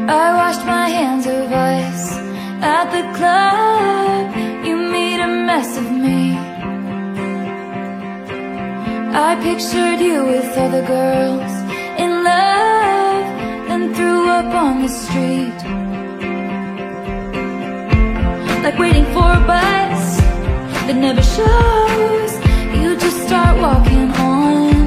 I washed my hands of us at the club. You made a mess of me. I pictured you with other girls in love, then threw up on the street, like waiting for a bus that never shows. You just start walking on.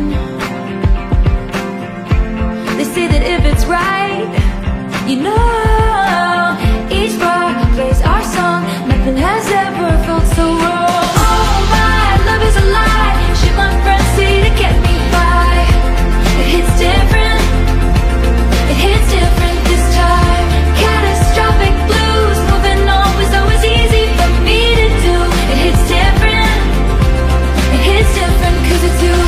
They say that if it's right, you know, each bar plays our song. Nothing has ever felt so wrong. Oh, my love is a lie. Shit, my friends say to get me by. It hits different. It hits different this time. Catastrophic blues. Moving on was always easy for me to do. It hits different. It hits different 'cause it's you.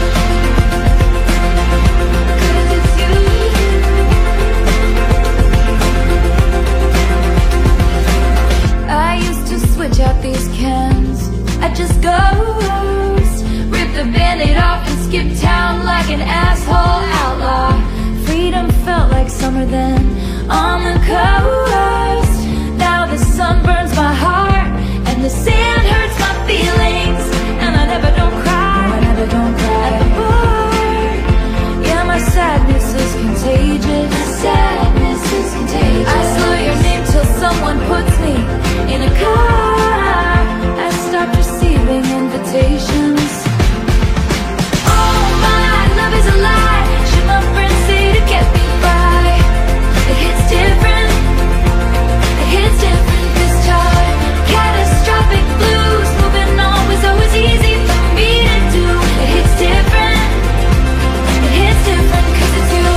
Switch out these cans, I just ghost, rip the band-aid off and skip town like an asshole outlaw. Freedom felt like summer then on the coast. Now the sun burns my heart and the sand hurts my feelings, and I never don't cry, no, I never don't cry at the bar. Yeah, my sadness is contagious. My sadness is contagious. I slow your name till someone puts me in a car. I stopped receiving invitations. Oh, my love is a lie. Should my friends say to get me by? It hits different. It hits different this time. Catastrophic blues. Moving on was always easy for me to do. It hits different. It hits different 'cause it's you.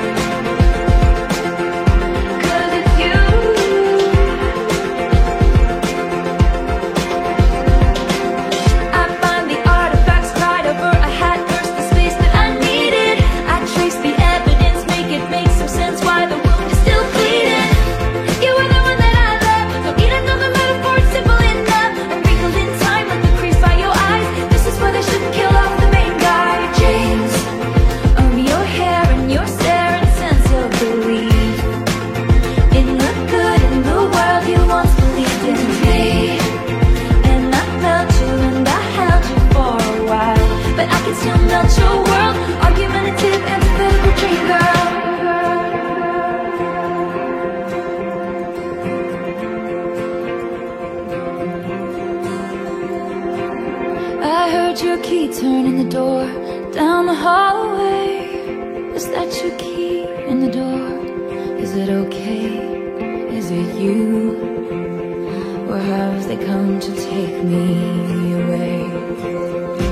Your key turn in the door down the hallway. Was that your key in the door? Is it okay? Is it you? Or have they come to take me away?